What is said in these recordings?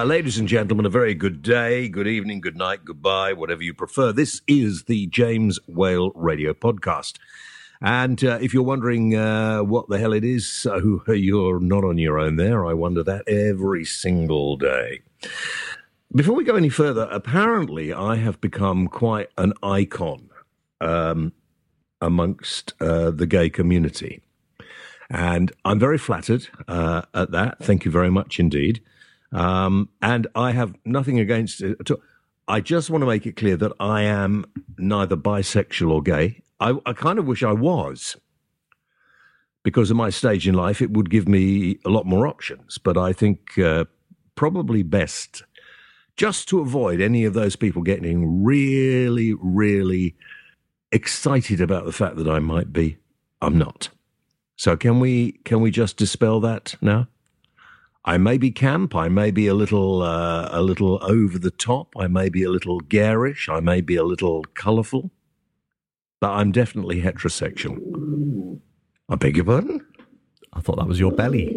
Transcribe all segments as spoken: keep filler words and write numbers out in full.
ladies and gentlemen, a very good day, good evening, good night, goodbye, whatever you prefer. This is the James Whale Radio Podcast. And uh, if you're wondering uh, what the hell it is, so you're not on your own there. I wonder that every single day. Before we go any further, apparently I have become quite an icon um, amongst uh, the gay community. And I'm very flattered uh, at that. Thank you very much indeed. Um, and I have nothing against it at all. I just want to make it clear that I am neither bisexual or gay. I, I kind of wish I was. Because of my stage in life, it would give me a lot more options. But I think uh, probably best just to avoid any of those people getting really, really excited about the fact that I might be. I'm not. So can we can we just dispel that now? I may be camp, I may be a little uh, a little over the top, I may be a little garish, I may be a little colourful, but I'm definitely heterosexual. I beg your pardon? I thought that was your belly.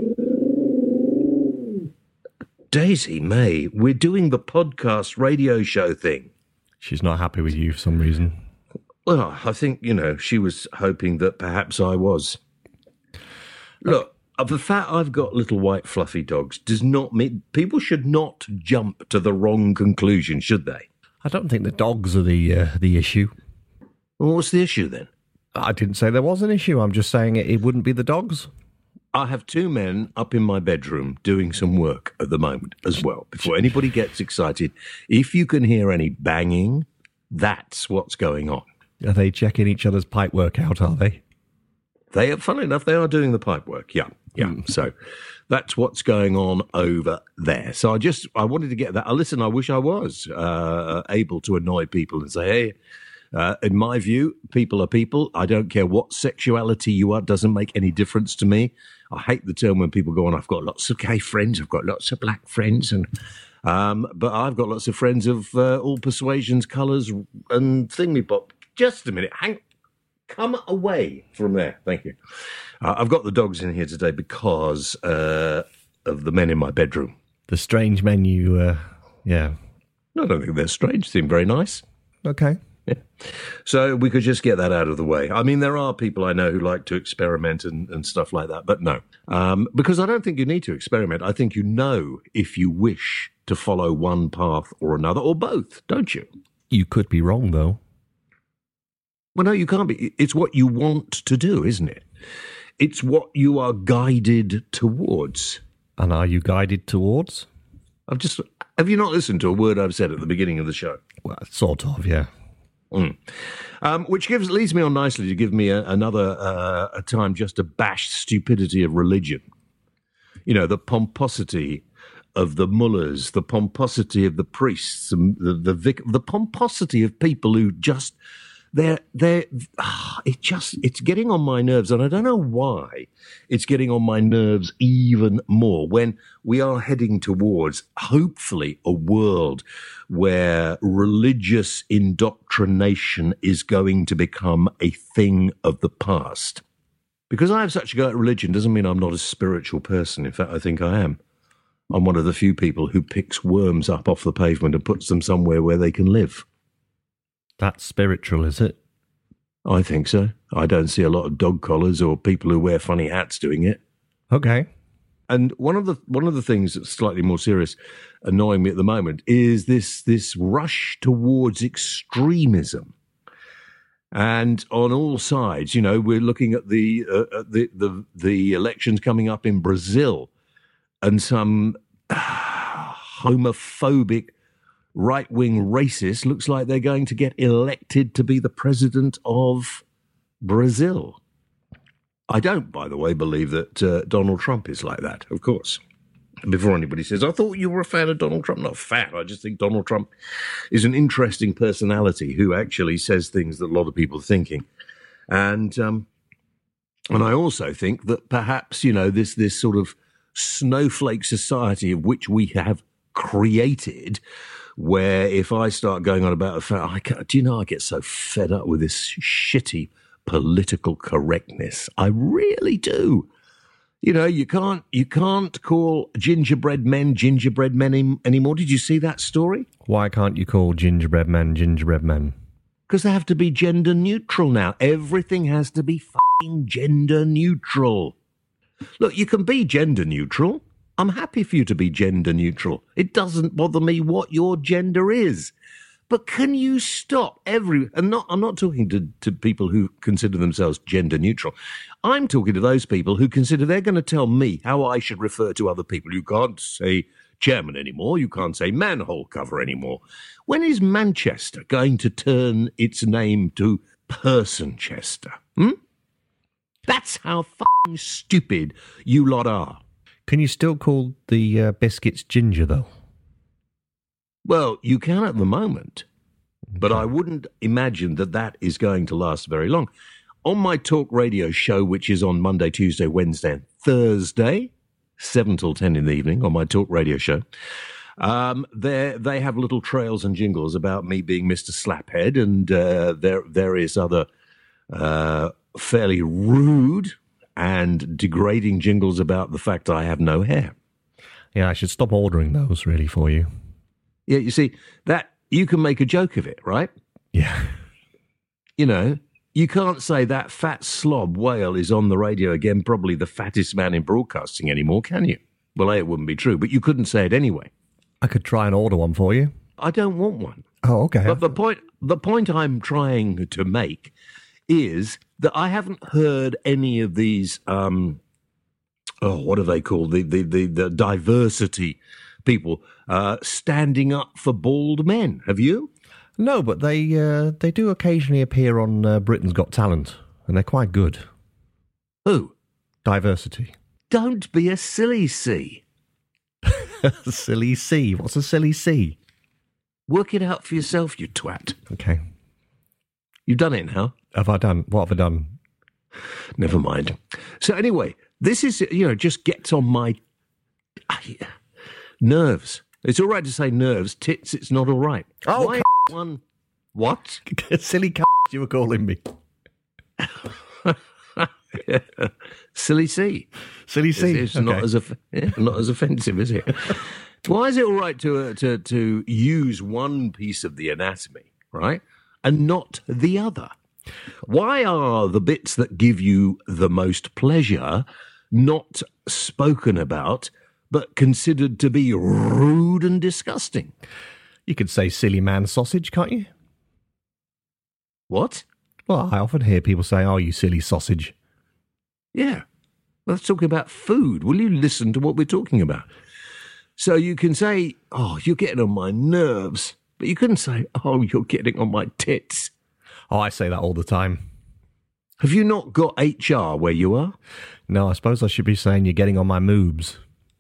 Daisy May, we're doing the podcast radio show thing. She's not happy with you for some reason. Well, I think, you know, she was hoping that perhaps I was. Look, the fact I've got little white fluffy dogs does not mean people should not jump to the wrong conclusion, should they? I don't think the dogs are the uh, the issue. Well, what's the issue then? I didn't say there was an issue. I'm just saying it, it wouldn't be the dogs. I have two men up in my bedroom doing some work at the moment as well. Before anybody gets excited, if you can hear any banging, that's what's going on. Are they checking each other's pipe work out, are they? They are, funnily enough, they are doing the pipe work. Yeah, yeah. Mm. So that's what's going on over there. So I just, I wanted to get that. Listen, I wish I was uh, able to annoy people and say, hey, uh, in my view, people are people. I don't care what sexuality you are. It doesn't make any difference to me. I hate the term when people go on, I've got lots of gay friends. I've got lots of black friends. and um, But I've got lots of friends of uh, all persuasions, colours and thingy-bop. Just a minute. Hang Come away from there. Thank you. Uh, I've got the dogs in here today because uh, of the men in my bedroom. The strange men you, uh, yeah. No, I don't think they're strange. They seem very nice. Okay. Yeah. So we could just get that out of the way. I mean, there are people I know who like to experiment and, and stuff like that, but no. Um, because I don't think you need to experiment. I think you know if you wish to follow one path or another, or both, don't you? You could be wrong, though. Well, no, you can't be. It's what you want to do, isn't it? It's what you are guided towards. And are you guided towards? I've just. Have you not listened to a word I've said at the beginning of the show? Well, sort of, yeah. Mm. Um, which gives leads me on nicely to give me a, another uh, a time just to bash stupidity of religion. You know, the pomposity of the mullahs, the pomposity of the priests, the the, the, vic- the pomposity of people who just. They're, they're, it just, it's getting on my nerves, and I don't know why it's getting on my nerves even more when we are heading towards, hopefully, a world where religious indoctrination is going to become a thing of the past. Because I have such a go at religion doesn't mean I'm not a spiritual person. In fact, I think I am. I'm one of the few people who picks worms up off the pavement and puts them somewhere where they can live. That's spiritual, is it? I think so. I don't see a lot of dog collars or people who wear funny hats doing it. Okay. And one of the one of the things that's slightly more serious, annoying me at the moment, is this this rush towards extremism. And on all sides, you know, we're looking at the uh, at the, the the elections coming up in Brazil, and some uh, homophobic right-wing racist looks like they're going to get elected to be the president of Brazil. I don't, by the way, believe that uh, Donald Trump is like that, of course. Before anybody says, I thought you were a fan of Donald Trump. Not a fan. I just think Donald Trump is an interesting personality who actually says things that a lot of people are thinking. And um, and I also think that perhaps, you know, this this sort of snowflake society of which we have created, where if I start going on about the fact, I can't, do you know, I get so fed up with this shitty political correctness. I really do. You know, you can't you can't call gingerbread men gingerbread men im- anymore. Did you see that story? Why can't you call gingerbread men gingerbread men? Because they have to be gender neutral now. Everything has to be fucking gender neutral. Look, you can be gender neutral. I'm happy for you to be gender neutral. It doesn't bother me what your gender is. But can you stop every... And not, I'm not talking to, to people who consider themselves gender neutral. I'm talking to those people who consider they're going to tell me how I should refer to other people. You can't say chairman anymore. You can't say manhole cover anymore. When is Manchester going to turn its name to Personchester? Hmm? That's how fucking stupid you lot are. Can you still call the uh, biscuits ginger, though? Well, you can at the moment, but I wouldn't imagine that that is going to last very long. On my talk radio show, which is on Monday, Tuesday, Wednesday, and Thursday, seven till ten in the evening, on my talk radio show, um, they they have little trails and jingles about me being Mister Slaphead and uh, there various other uh, fairly rude and degrading jingles about the fact I have no hair. Yeah, I should stop ordering those, really, for you. Yeah, you see, that you can make a joke of it, right? Yeah. You know, you can't say that fat slob whale is on the radio again, probably the fattest man in broadcasting anymore, can you? Well, A, it wouldn't be true, but you couldn't say it anyway. I could try and order one for you. I don't want one. Oh, okay. But the point, the point I'm trying to make is that I haven't heard any of these, um, oh, what are they called? The, the, the, the diversity people uh, standing up for bald men. Have you? No, but they uh, they do occasionally appear on uh, Britain's Got Talent, and they're quite good. Who? Diversity. Don't be a silly C. Silly C. What's a silly C? Work it out for yourself, you twat. Okay. You've done it now. Have I done? What have I done? Never mind. So anyway, this is, you know, just gets on my nerves. It's all right to say nerves. Tits, it's not all right. Oh, Why c- one? What? Silly c*** you were calling me. Silly C. Silly C. It's, it's okay. not as off- yeah, not as offensive, is it? Why is it all right to uh, to to use one piece of the anatomy, right, and not the other? Why are the bits that give you the most pleasure not spoken about, but considered to be rude and disgusting? You could say silly man sausage, can't you? What? Well, I often hear people say, oh, you silly sausage. Yeah. Let's talk about food. Will you listen to what we're talking about? So you can say, oh, you're getting on my nerves, but you couldn't say, oh, you're getting on my tits. Oh, I say that all the time. Have you not got H R where you are? No, I suppose I should be saying you're getting on my moobs.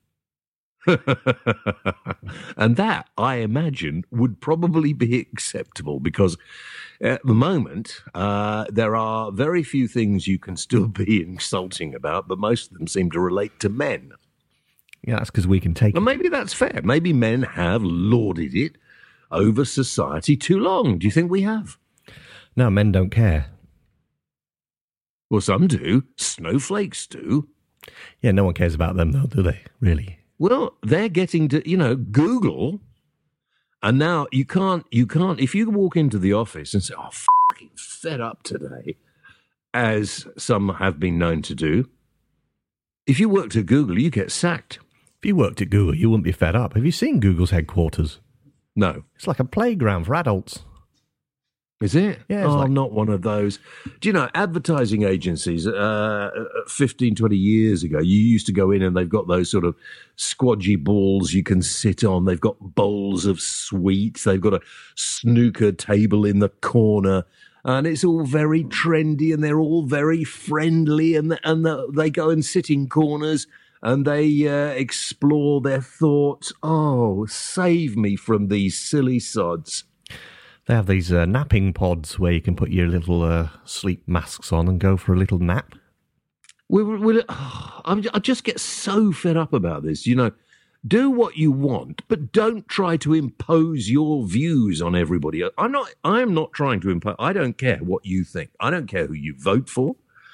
And that, I imagine, would probably be acceptable because at the moment, uh, there are very few things you can still be insulting about, but most of them seem to relate to men. Yeah, that's because we can take And it. maybe that's fair. Maybe men have lorded it over society too long. Do you think we have? No, men don't care. Well, some do. Snowflakes do. Yeah, no one cares about them, though, do they? Really? Well, they're getting to, you know, Google, and now you can't, you can't, if you walk into the office and say, oh, fucking fed up today, as some have been known to do, if you worked at Google, you get sacked. If you worked at Google, you wouldn't be fed up. Have you seen Google's headquarters? No. It's like a playground for adults. Is it? Yeah, it's oh, like- I'm not one of those. Do you know, advertising agencies, uh, fifteen, twenty years ago, you used to go in and they've got those sort of squodgy balls you can sit on. They've got bowls of sweets. They've got a snooker table in the corner. And it's all very trendy and they're all very friendly. And, the, and the, they go and sit in corners and they uh, explore their thoughts. Oh, save me from these silly sods. They have these uh, napping pods where you can put your little uh, sleep masks on and go for a little nap. We, we, oh, I'm, I just get so fed up about this. You know, do what you want, but don't try to impose your views on everybody. I'm not. I'm not trying to impose. I don't care what you think. I don't care who you vote for.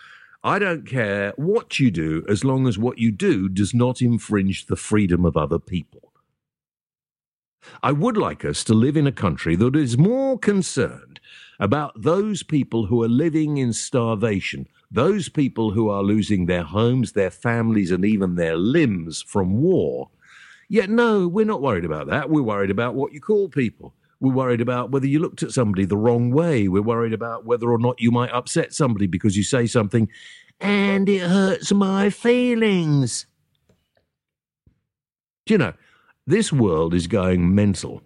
I don't care what you do as long as what you do does not infringe the freedom of other people. I would like us to live in a country that is more concerned about those people who are living in starvation, those people who are losing their homes, their families, and even their limbs from war. Yet no, we're not worried about that. We're worried about what you call people. We're worried about whether you looked at somebody the wrong way. We're worried about whether or not you might upset somebody because you say something and it hurts my feelings. Do you know, this world is going mental.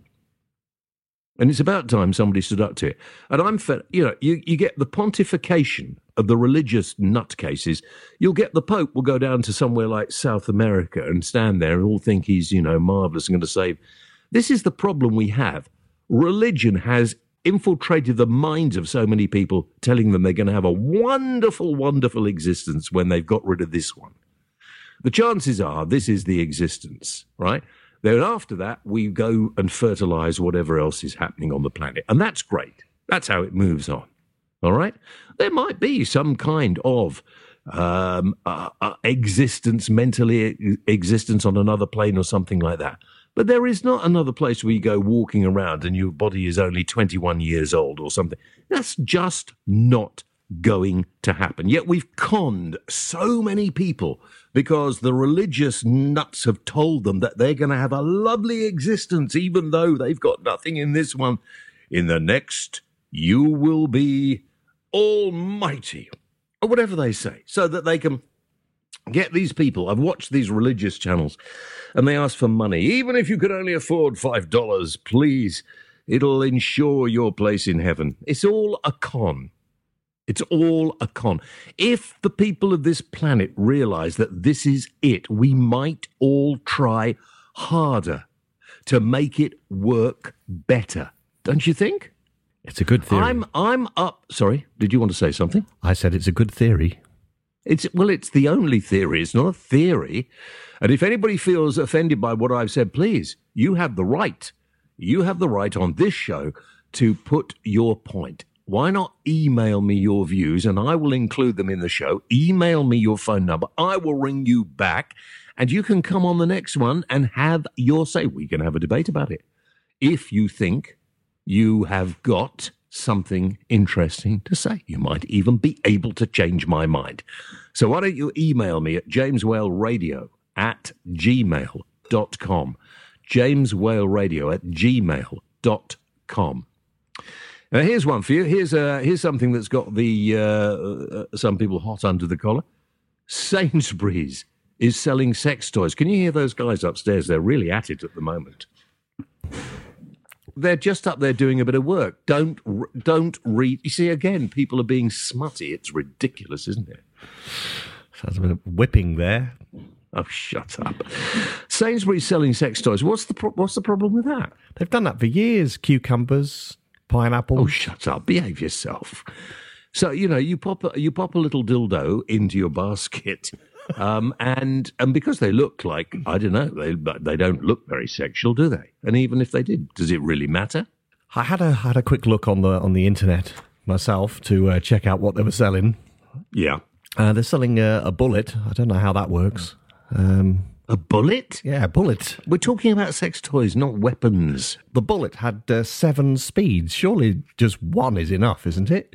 And it's about time somebody stood up to it. And I'm, fed, you know, you, you get the pontification of the religious nutcases. You'll get the Pope will go down to somewhere like South America and stand there and all think he's, you know, marvellous and going to save. This is the problem we have. Religion has infiltrated the minds of so many people, telling them they're going to have a wonderful, wonderful existence when they've got rid of this one. The chances are this is the existence, right? Then after that, we go and fertilize whatever else is happening on the planet. And that's great. That's how it moves on. All right? There might be some kind of um, uh, uh, existence, mentally existence on another plane or something like that. But there is not another place where you go walking around and your body is only twenty-one years old or something. That's just not going to happen. Yet we've conned so many people because the religious nuts have told them that they're going to have a lovely existence, even though they've got nothing in this one. In the next, you will be almighty, or whatever they say, so that they can get these people. I've watched these religious channels and they ask for money. Even if you could only afford five dollars, please, it'll ensure your place in heaven. It's all a con. It's all a con. If the people of this planet realize that this is it, we might all try harder to make it work better. Don't you think? It's a good theory. I'm I'm up. Sorry, did you want to say something? I said it's a good theory. It's well, it's the only theory. It's not a theory. And if anybody feels offended by what I've said, please, you have the right. You have the right on this show to put your point. Why not email me your views and I will include them in the show. Email me your phone number. I will ring you back and you can come on the next one and have your say. We can have a debate about it. If you think you have got something interesting to say, you might even be able to change my mind. So why don't you email me at jameswhaleradio at gmail dot com. jameswhaleradio at gmail dot com. Now, here's one for you. Here's uh, here's something that's got the uh, uh, some people hot under the collar. Sainsbury's is selling sex toys. Can you hear those guys upstairs? They're really at it at the moment. They're just up there doing a bit of work. Don't don't read. You see, again, people are being smutty. It's ridiculous, isn't it? Sounds a bit of whipping there. Oh, shut up. Sainsbury's selling sex toys. What's the pro- what's the problem with that? They've done that for years. Cucumbers, pineapple. Oh, shut up. Behave yourself. So, you know, you pop a, you pop a little dildo into your basket, um, and and because they look like, I don't know, they they don't look very sexual, do they? And even if they did, does it really matter? I had a had a quick look on the on the internet myself to uh, check out what they were selling. Yeah. Uh, they're selling a, a bullet. I don't know how that works. Um, a bullet? Yeah, a bullet. We're talking about sex toys, not weapons. The bullet had uh, seven speeds. Surely just one is enough, isn't it?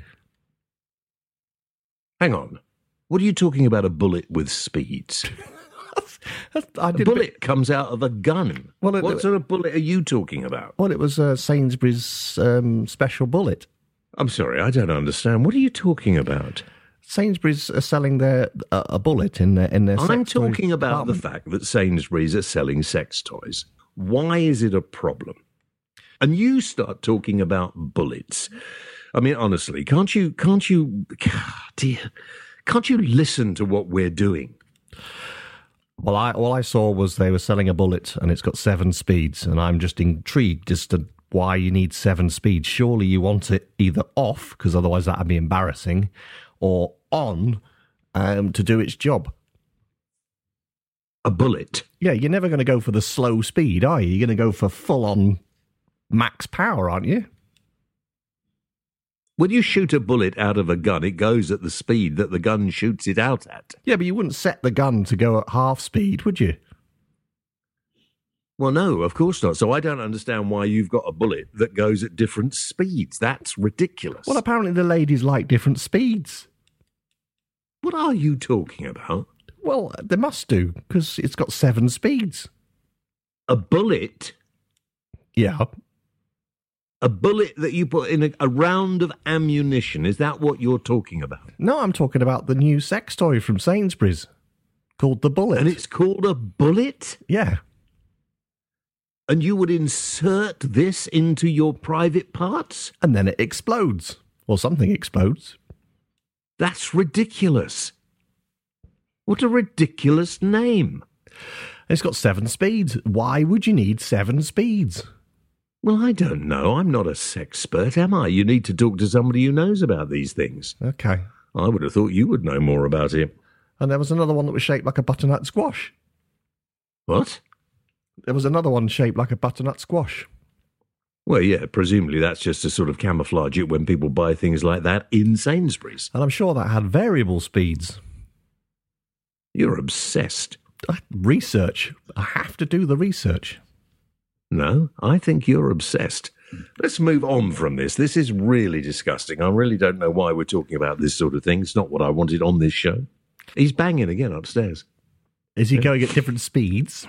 Hang on. What are you talking about, a bullet with speeds? I did a bullet a bit... comes out of a gun. Well, it, what sort of bullet are you talking about? Well, it was uh, Sainsbury's um, special bullet. I'm sorry, I don't understand. What are you talking about? Sainsbury's are selling their uh, a bullet in their in their. I'm sex talking about department. the fact that Sainsbury's are selling sex toys. Why is it a problem? And you start talking about bullets. I mean, honestly, can't you? Can't you? Dear, can't you listen to what we're doing? Well, I all I saw was they were selling a bullet, and it's got seven speeds, and I'm just intrigued as to why you need seven speeds. Surely you want it either off, because otherwise that'd be embarrassing, or on um, to do its job. A bullet? Yeah, you're never going to go for the slow speed, are you? You're going to go for full-on max power, aren't you? When you shoot a bullet out of a gun, it goes at the speed that the gun shoots it out at. Yeah, but you wouldn't set the gun to go at half speed, would you? Well, no, of course not. So I don't understand why you've got a bullet that goes at different speeds. That's ridiculous. Well, apparently the ladies like different speeds. What are you talking about? Well, they must do, because it's got seven speeds. A bullet? Yeah. A bullet that you put in a, a round of ammunition. Is that what you're talking about? No, I'm talking about the new sex toy from Sainsbury's called the Bullet. And it's called a bullet? Yeah. And you would insert this into your private parts? And then it explodes. Or something explodes. That's ridiculous. What a ridiculous name. It's got seven speeds. Why would you need seven speeds? Well, I don't know. I'm not a sexpert, am I? You need to talk to somebody who knows about these things. Okay. I would have thought you would know more about it. And there was another one that was shaped like a butternut squash. What? There was another one shaped like a butternut squash. Well, yeah, presumably that's just to sort of camouflage it when people buy things like that in Sainsbury's. And I'm sure that had variable speeds. You're obsessed. I, research. I have to do the research. No, I think you're obsessed. Let's move on from this. This is really disgusting. I really don't know why we're talking about this sort of thing. It's not what I wanted on this show. He's banging again upstairs. Is he going at different speeds?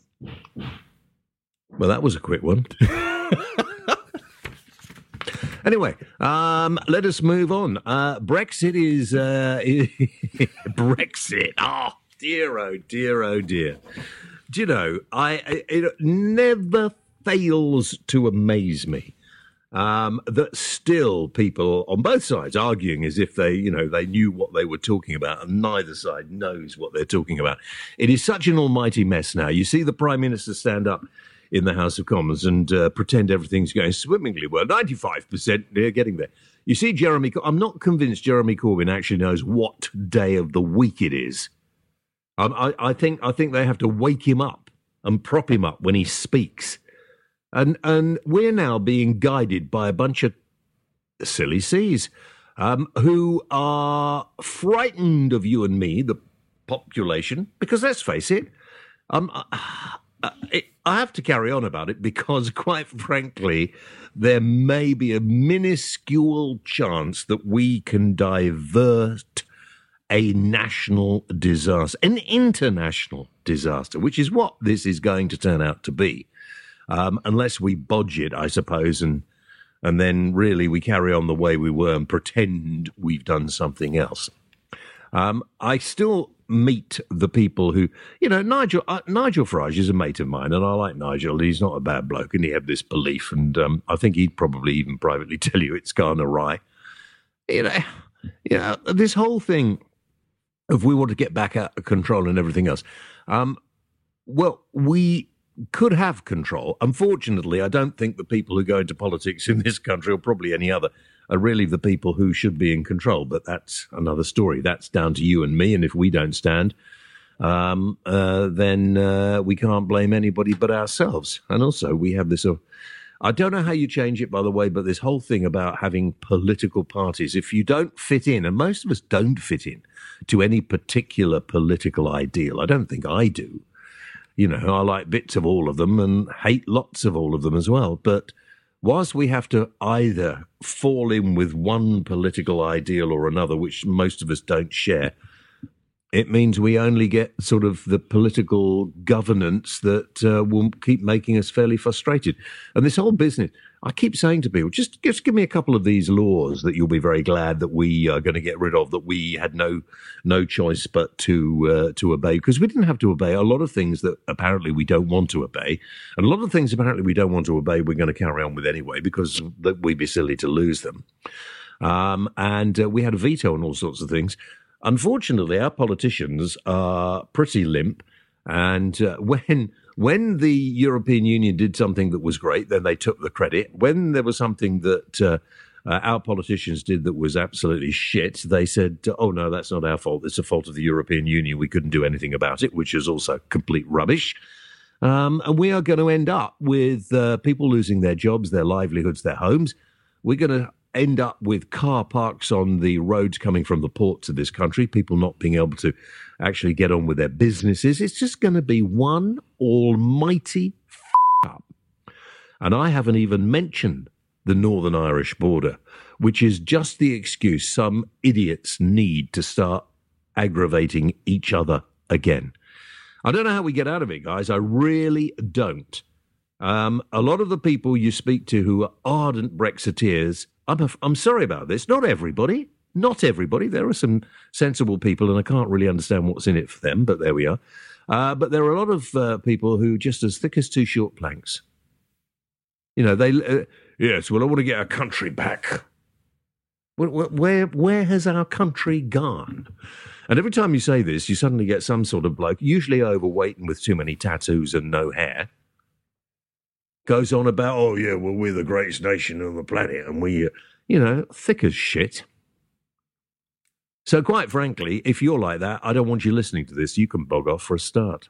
Well, that was a quick one. Anyway, um, let us move on. Uh, Brexit is... Uh, Brexit. Oh, dear, oh, dear, oh, dear. Do you know, I it never fails to amaze me um, that still people on both sides arguing as if they, you know, they knew what they were talking about, and neither side knows what they're talking about. It is such an almighty mess now. You see the Prime Minister stand up in the House of Commons and uh, pretend everything's going swimmingly well. ninety-five percent, they're getting there. You see Jeremy, I'm not convinced Jeremy Corbyn actually knows what day of the week it is. Um, I, I think I think they have to wake him up and prop him up when he speaks. And and we're now being guided by a bunch of silly C's um, who are frightened of you and me, the population, because let's face it, um, I, I, I have to carry on about it because, quite frankly, there may be a minuscule chance that we can divert a national disaster, an international disaster, which is what this is going to turn out to be, um, unless we bodge it, I suppose, and and then really we carry on the way we were and pretend we've done something else. Um, I still meet the people who, you know, Nigel uh, Nigel Farage is a mate of mine, and I like Nigel. He's not a bad bloke, and he had this belief, and um, I think he'd probably even privately tell you it's gone awry. You know, you know, this whole thing, if we want to get back out of control and everything else, um, well, we could have control. Unfortunately, I don't think the people who go into politics in this country, or probably any other, are really the people who should be in control. But that's another story. That's down to you and me. And if we don't stand, um, uh, then uh, we can't blame anybody but ourselves. And also, we have this... Uh, I don't know how you change it, by the way, but this whole thing about having political parties, if you don't fit in, and most of us don't fit in to any particular political ideal, I don't think I do. You know, I like bits of all of them and hate lots of all of them as well. But whilst we have to either fall in with one political ideal or another, which most of us don't share, it means we only get sort of the political governance that uh, will keep making us fairly frustrated. And this whole business, I keep saying to people, just, just give me a couple of these laws that you'll be very glad that we are going to get rid of, that we had no no choice but to uh, to obey, because we didn't have to obey a lot of things that apparently we don't want to obey. And a lot of things apparently we don't want to obey, we're going to carry on with anyway, because we'd be silly to lose them. Um, and uh, we had a veto on all sorts of things. Unfortunately, our politicians are pretty limp, and uh, when when the European Union did something that was great, then they took the credit. When there was something that uh, uh, our politicians did that was absolutely shit, they said, oh, no, that's not our fault. It's the fault of the European Union. We couldn't do anything about it, which is also complete rubbish. Um, and we are going to end up with uh, people losing their jobs, their livelihoods, their homes. We're going to end up with car parks on the roads coming from the ports of this country, people not being able to actually get on with their businesses. It's just going to be one almighty f- up. And I haven't even mentioned the Northern Irish border, which is just the excuse some idiots need to start aggravating each other again. I don't know how we get out of it, guys. I really don't. Um, a lot of the people you speak to who are ardent Brexiteers, I'm, a, I'm sorry about this, not everybody, not everybody. There are some sensible people, and I can't really understand what's in it for them, but there we are. Uh, but there are a lot of uh, people who are just as thick as two short planks. You know, they, uh, yes, well, I want to get our country back. Where, where, where has our country gone? And every time you say this, you suddenly get some sort of bloke, usually overweight and with too many tattoos and no hair, goes on about, oh, yeah, well, we're the greatest nation on the planet, and we, uh, you know, thick as shit. So quite frankly, if you're like that, I don't want you listening to this. You can bog off for a start.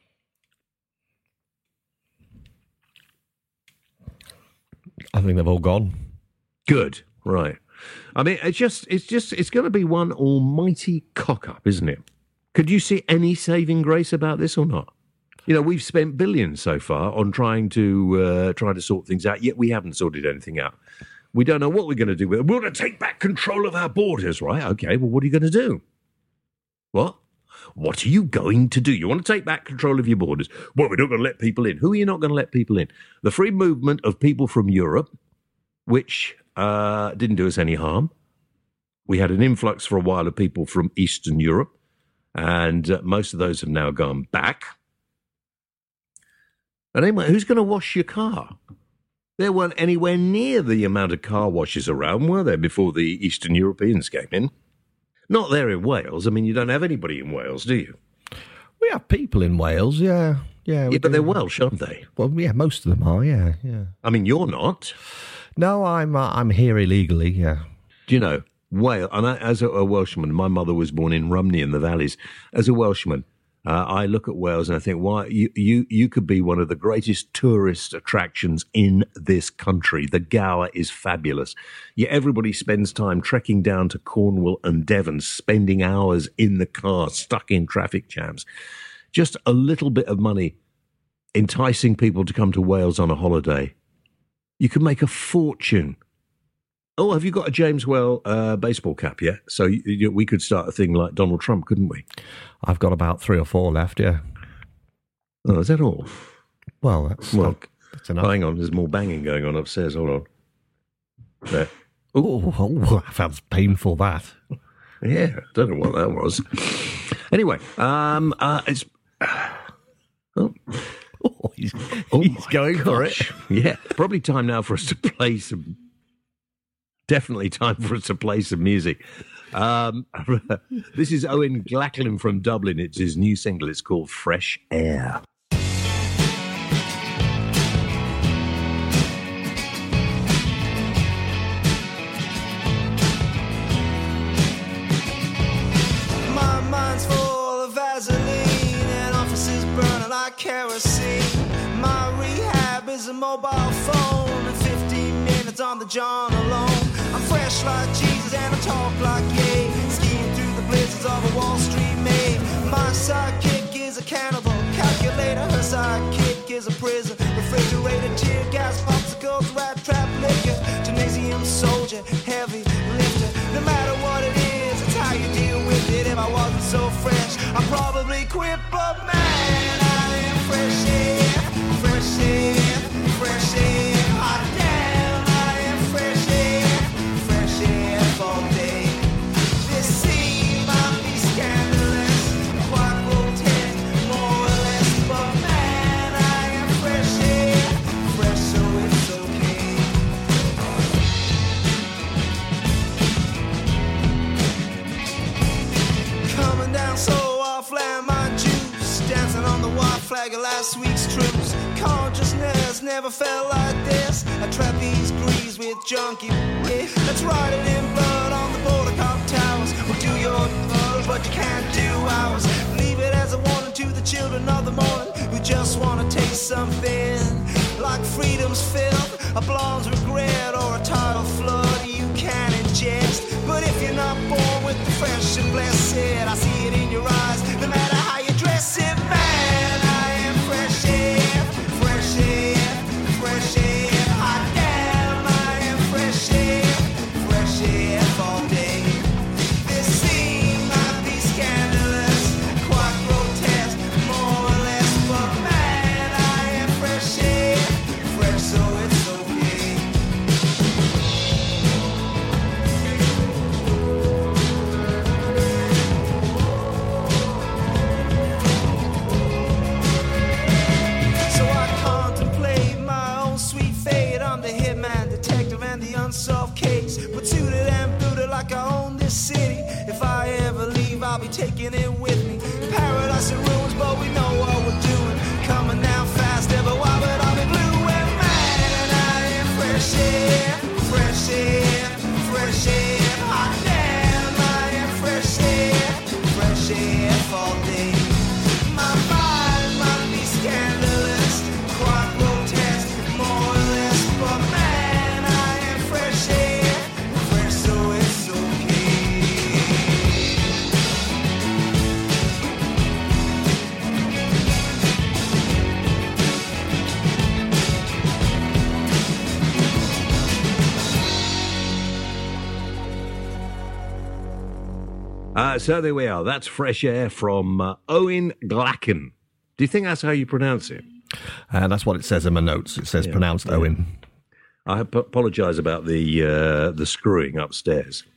I think they've all gone. Good, right. I mean, it's just, it's just, it's going to be one almighty cock-up, isn't it? Could you see any saving grace about this or not? You know, we've spent billions so far on trying to uh, trying to sort things out, yet we haven't sorted anything out. We don't know what we're going to do with it. We're going to take back control of our borders, right? Okay, well, what are you going to do? What? What are you going to do? You want to take back control of your borders? Well, we're not going to let people in. Who are you not going to let people in? The free movement of people from Europe, which uh, didn't do us any harm. We had an influx for a while of people from Eastern Europe, and uh, most of those have now gone back. And anyway, who's going to wash your car? There weren't anywhere near the amount of car washes around, were there, before the Eastern Europeans came in? Not there in Wales. I mean, you don't have anybody in Wales, do you? We have people in Wales, yeah. Yeah, yeah but do. they're Welsh, aren't they? Well, yeah, most of them are, yeah, yeah. I mean, you're not. No, I'm uh, I'm here illegally, yeah. Do you know, Wales, and I, as a, a Welshman, my mother was born in Rumney in the Valleys. As a Welshman, uh, I look at Wales and I think, why you, you you could be one of the greatest tourist attractions in this country. The Gower is fabulous. Yet everybody spends time trekking down to Cornwall and Devon, spending hours in the car, stuck in traffic jams. Just a little bit of money enticing people to come to Wales on a holiday. You could make a fortune. Oh, have you got a James Well uh, baseball cap yet? So you, you, we could start a thing like Donald Trump, couldn't we? I've got about three or four left, yeah. Oh, is that all? Well, that's, well, not, that's enough. Hang on, there's more banging going on upstairs. Hold on. There. Oh, oh, that sounds painful, that. Yeah, don't know what that was. Anyway, um, uh, it's... Oh. Oh, he's, oh he's going gosh. for it. Yeah, probably time now for us to play some... Definitely time for us to play some music. Um, this is Owen Glacklin from Dublin. It's his new single. It's called Fresh Air. My mind's full of Vaseline and offices burning like kerosene. My rehab is a mobile phone and fifteen minutes on the John alone. I'm fresh like Jesus and I talk like yay, skiing through the blizzards of a Wall Street maid. My sidekick is a cannibal calculator, her sidekick is a prison refrigerator, tear gas, popsicles, rat trap liquor, gymnasium soldier, heavy lifter. No matter what it is, it's how you deal with it. If I wasn't so fresh, I'd probably quit, but man, I am fresh air, fresh air, fresh air. Hot damn, I am fresh air, fresh air all day. This scene might be scandalous, quite grotesque, more or less, but man, I am fresh air, fresh so it's okay. Coming down so off land, my juice, dancing on the white flag of last week's truce. Consciousness never felt like this. A trapeze grease with junkie. Let's write it in blood on the border cop towers. We'll do your love, but you can't do ours. Leave it as a warning to the children of the morning who just want to taste something like freedom's filth, a blonde's regret, or a tidal flood. You can't fresh and blessed. I see it in your eyes, no matter how you dress it, man. I am fresh air, fresh air, fresh air. Hot damn, I am fresh air, fresh air all day. This scene might be scandalous, quite grotesque, more or less, but man, I am fresh air, fresh so it's okay. So I contemplate my own sweet fate. I'm the hitman, detective, and the unsolved case. But suited and booted like I own this city. If I ever leave, I'll be taking it with me. Paradise and ruins, but we know what we're doing. Coming down fast, ever wild, but I'll be blue and man. I am fresh air, fresh air, fresh air. Hot damn, I am fresh air, fresh air all day. My mind might be scandalous, quite grotesque, more or less, but man, I am fresh air, fresh so it's okay. Uh, so there we are. That's Fresh Air from uh, Owen Glacken. Do you think that's how you pronounce it? Uh, that's what it says in my notes. It says pronounced Owen. I ap- apologise about the uh, the screwing upstairs.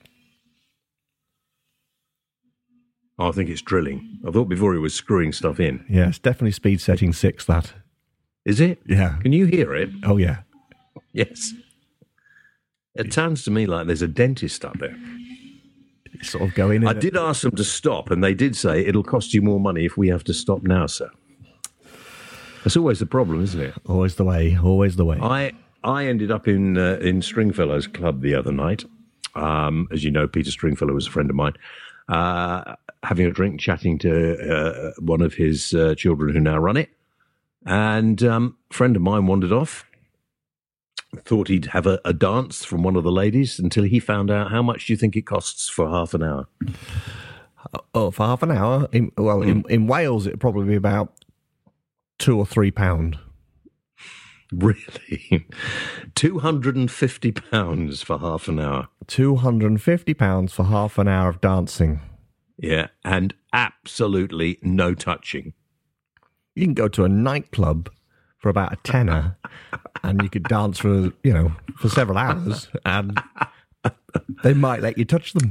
Oh, I think it's drilling. I thought before he was screwing stuff in. Yeah, it's definitely speed setting six, that. Is it? Yeah. Can you hear it? Oh, yeah. Yes. It sounds to me like there's a dentist up there. Sort of going in. I did ask them to stop, and they did say it'll cost you more money if we have to stop now, sir. That's always the problem, isn't it? Always the way, always the way. I I ended up in uh, in Stringfellow's club the other night. Um, as you know, Peter Stringfellow was a friend of mine. Uh, having a drink, chatting to uh, one of his uh, children who now run it. And um, a friend of mine wandered off, thought he'd have a, a dance from one of the ladies until he found out how much do you think it costs for half an hour? Oh, for half an hour? In, well, mm. in, in Wales, it'd probably be about two or three pound. Really? two hundred fifty pounds for half an hour. two hundred fifty pounds for half an hour of dancing. Yeah, and absolutely no touching. You can go to a nightclub for about a tenner and you could dance for, you know, for several hours and they might let you touch them.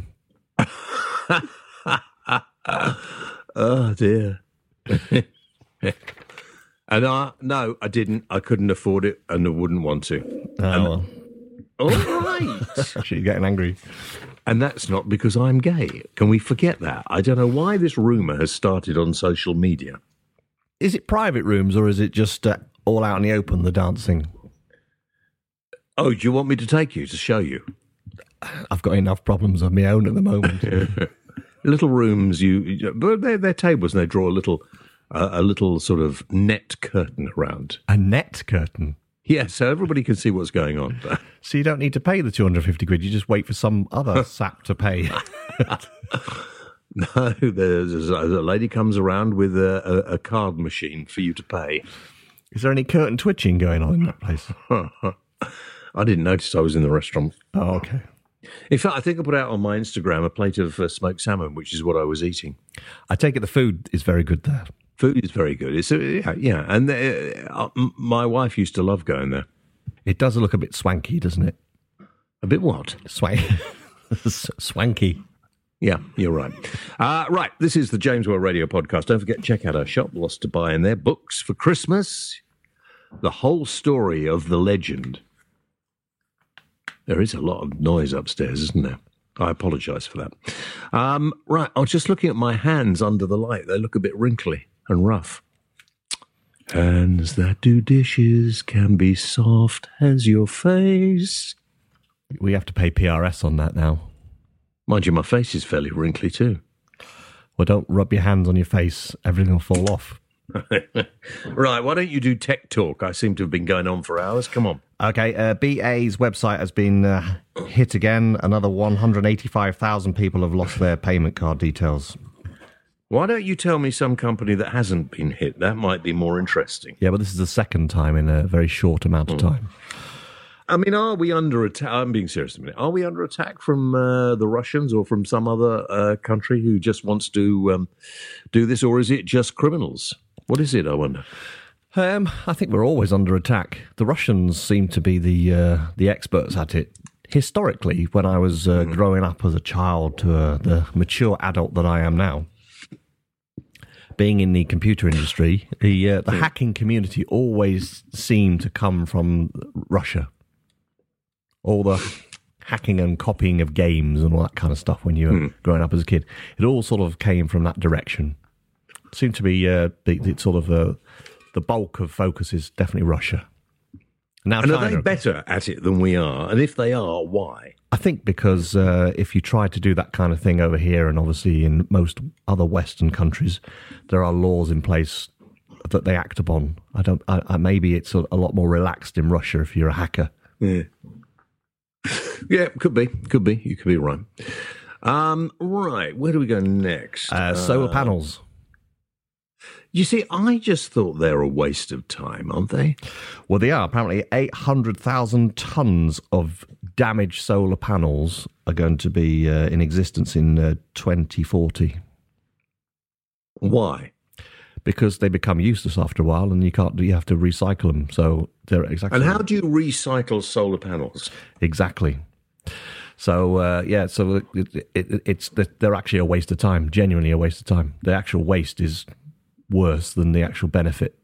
Oh, dear. And I, no, I didn't. I couldn't afford it and I wouldn't want to. Oh, and, well. All right. She's getting angry. And that's not because I'm gay. Can we forget that? I don't know why this rumour has started on social media. Is it private rooms or is it just uh, all out in the open, the dancing? Oh, do you want me to take you to show you? I've got enough problems of my own at the moment. Little rooms, you, but they're, they're tables and they draw a little, uh, a little sort of net curtain around. A net curtain? Yeah, so everybody can see what's going on. So you don't need to pay the two hundred fifty quid, you just wait for some other sap to pay. No, there's a, a lady comes around with a, a, a card machine for you to pay. Is there any curtain twitching going on in that place? I didn't notice I was in the restaurant. Oh, okay. In fact, I think I put out on my Instagram a plate of uh, smoked salmon, which is what I was eating. I take it the food is very good there. Food is very good. It's uh, yeah, yeah. And uh, uh, my wife used to love going there. It does look a bit swanky, doesn't it? A bit what? Swank. Swanky. Yeah, you're right. Uh, right, this is the James Whale Radio Podcast. Don't forget, check out our shop. Lots to buy in there. Books for Christmas. The whole story of the legend. There is a lot of noise upstairs, isn't there? I apologise for that. Um, right, I was just looking at my hands under the light. They look a bit wrinkly and rough. Hands that do dishes can be soft as your face. We have to pay P R S on that now. Mind you, my face is fairly wrinkly too. Well, don't rub your hands on your face. Everything will fall off. Right, why don't you do Tech Talk? I seem to have been going on for hours. Come on. Okay, uh, B A's website has been uh, hit again. Another one hundred eighty-five thousand people have lost their payment card details. Why don't you tell me some company that hasn't been hit? That might be more interesting. Yeah, but this is the second time in a very short amount of time. I mean, are we under attack? I'm being serious a minute. Are we under attack from uh, the Russians or from some other uh, country who just wants to um, do this? Or is it just criminals? What is it, I wonder? Um, I think we're always under attack. The Russians seem to be the uh, the experts at it. Historically, when I was uh, mm. growing up as a child to uh, the mature adult that I am now, being in the computer industry, the uh, the mm. hacking community always seemed to come from Russia. All the hacking and copying of games and all that kind of stuff when you were mm. growing up as a kid, it all sort of came from that direction. It seemed to be uh, the, the sort of uh, the bulk of focus is definitely Russia. Now, and China, are they better at it than we are? And if they are, why? I think because uh, if you try to do that kind of thing over here, and obviously in most other Western countries, there are laws in place that they act upon. I don't. I, I, maybe it's a, a lot more relaxed in Russia if you're a hacker. Yeah. Yeah, could be, could be. You could be right. Um, right, where do we go next? Uh, solar uh, panels. You see, I just thought they're a waste of time, aren't they? Well, they are. Apparently, eight hundred thousand tons of damaged solar panels are going to be uh, in existence in uh, twenty forty. Why? Because they become useless after a while, and you can't. You have to recycle them. So they're exactly. And how do you recycle solar panels? Exactly. So uh, yeah, so it, it, it's they're actually a waste of time. Genuinely a waste of time. The actual waste is worse than the actual benefit.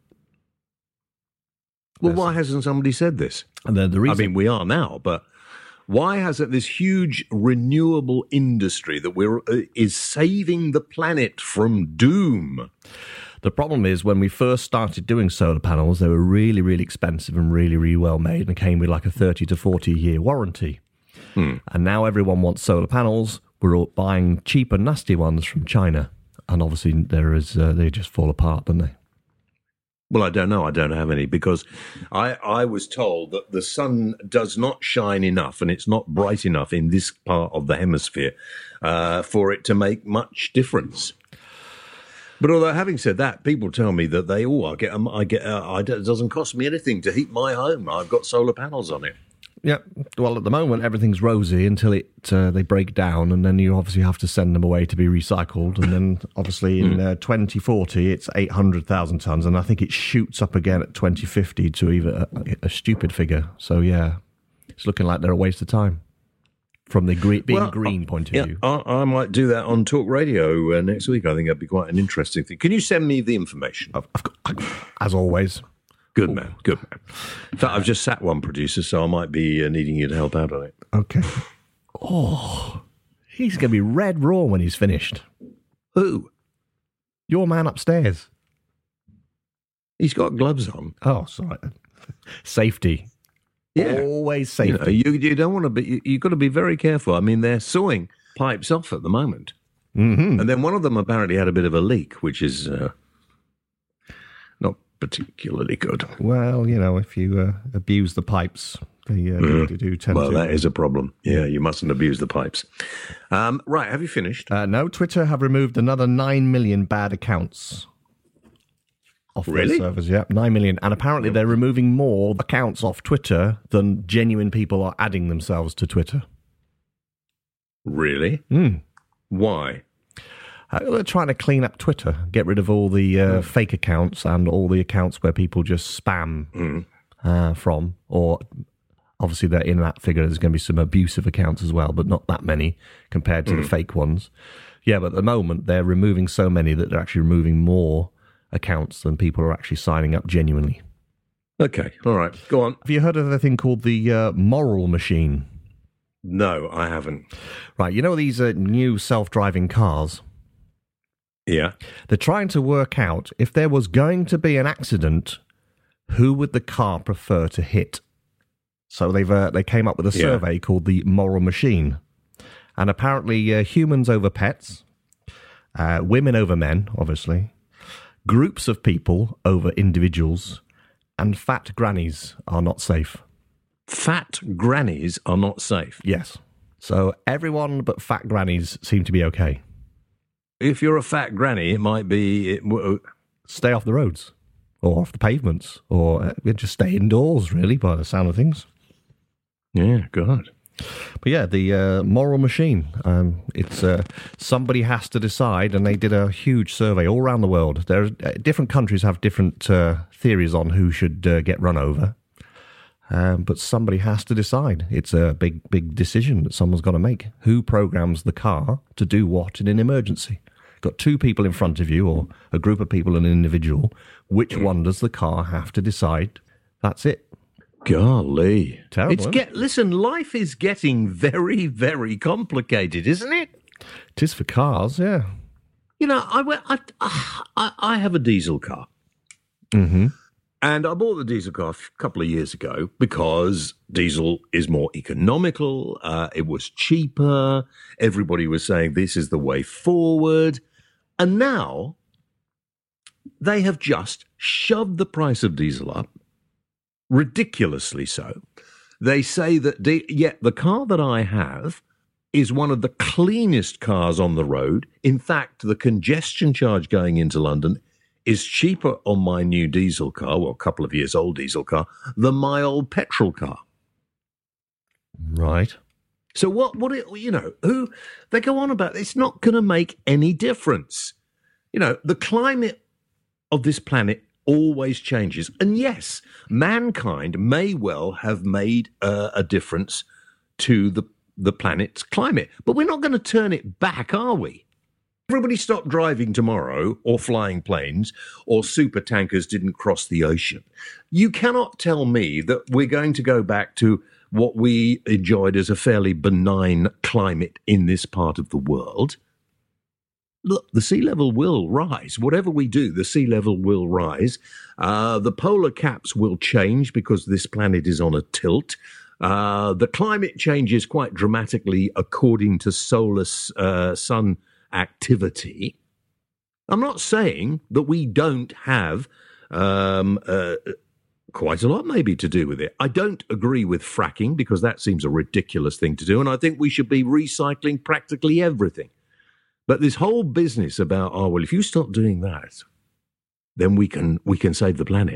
Well, why hasn't somebody said this? And then the reason, I mean, we are now, but why hasn't this huge renewable industry that we're uh, is saving the planet from doom? The problem is when we first started doing solar panels, they were really, really expensive and really, really well made and came with like a thirty to forty year warranty. Hmm. And now everyone wants solar panels. We're all buying cheap and nasty ones from China. And obviously there is uh, they just fall apart, don't they? Well, I don't know. I don't have any because I, I was told that the sun does not shine enough and it's not bright enough in this part of the hemisphere uh, for it to make much difference. But although having said that, people tell me that they, oh, I get, um, I get, uh, I, it doesn't cost me anything to heat my home. I've got solar panels on it. Yeah, well, at the moment, everything's rosy until it uh, they break down, and then you obviously have to send them away to be recycled. And then, obviously, in uh, twenty forty, it's eight hundred thousand tonnes, and I think it shoots up again at twenty fifty to even a, a stupid figure. So, yeah, it's looking like they're a waste of time from the green, being well, green point of yeah, view. I, I might do that on Talk Radio uh, next week. I think that'd be quite an interesting thing. Can you send me the information? I've, I've got, as always. Good man, good man. In fact, I've just sat one producer, so I might be uh, needing you to help out on it. Okay. Oh, he's going to be red raw when he's finished. Who? Your man upstairs. He's got gloves on. Oh, sorry. Safety. Yeah. Always safety. You, know, you, you don't want to be, you, you've got to be very careful. I mean, they're sawing pipes off at the moment. Mm-hmm. And then one of them apparently had a bit of a leak, which is uh, not particularly good. Well, you know, if you uh, abuse the pipes, they uh, mm. do, do tend well, to. Well, that is a problem. Yeah, you mustn't abuse the pipes. Um, right, have you finished? Uh, no, Twitter have removed another nine million bad accounts off really? their servers. Yeah, nine million. And apparently they're removing more accounts off Twitter than genuine people are adding themselves to Twitter. Really? Mm. Why? Uh, they're trying to clean up Twitter, get rid of all the uh, mm. fake accounts and all the accounts where people just spam mm. uh, from. Or obviously, they're in that figure. There's going to be some abusive accounts as well, but not that many compared to mm. the fake ones. Yeah, but at the moment, they're removing so many that they're actually removing more accounts than people are actually signing up genuinely. Okay, all right, go on. Have you heard of a thing called the uh, Moral Machine? No, I haven't. Right, you know these uh, new self-driving cars? Yeah. They're trying to work out if there was going to be an accident, who would the car prefer to hit? So they've uh, they came up with a survey yeah. called the Moral Machine. And apparently uh, humans over pets, uh, women over men, obviously, groups of people over individuals, and fat grannies are not safe. Fat grannies are not safe. Yes. So everyone but fat grannies seem to be okay. If you're a fat granny, it might be... It, w- Stay off the roads, or off the pavements, or uh, just stay indoors, really, by the sound of things. yeah, God. But yeah, the uh, moral machine. Um, it's uh, somebody has to decide, and they did a huge survey all around the world. There, uh, different countries have different uh, theories on who should uh, get run over, um, but somebody has to decide. It's a big, big decision that someone's got to make. Who programs the car to do what in an emergency? Got two people in front of you, or a group of people and an individual. Which one does the car have to decide? That's it. Golly. Terrible, It's isn't get, listen, life is getting very, very complicated, isn't it? It is for cars, yeah. You know, I, went- I, I, I have a diesel car. Mm-hmm. And I bought the diesel car a couple of years ago because diesel is more economical. Uh, it was cheaper. Everybody was saying this is the way forward. And now they have just shoved the price of diesel up, ridiculously so. They say that, di- yet the car that I have is one of the cleanest cars on the road. In fact, the congestion charge going into London is cheaper on my new diesel car, well, a couple of years old diesel car, than my old petrol car. Right. So what, what it, you know, who, they go on about, it's not going to make any difference. You know, the climate of this planet always changes. And yes, mankind may well have made uh, a difference to the, the planet's climate, but we're not going to turn it back, are we? Everybody stopped driving tomorrow, or flying planes, or super tankers didn't cross the ocean. You cannot tell me that we're going to go back to what we enjoyed as a fairly benign climate in this part of the world. Look, the sea level will rise. Whatever we do, the sea level will rise. Uh, the polar caps will change because this planet is on a tilt. Uh, the climate changes quite dramatically according to solar uh, sun activity. I'm not saying that we don't have um, uh, quite a lot maybe to do with it. I don't agree with fracking because that seems a ridiculous thing to do, and I think we should be recycling practically everything. But this whole business about, oh, well, if you stop doing that, then we can we can save the planet.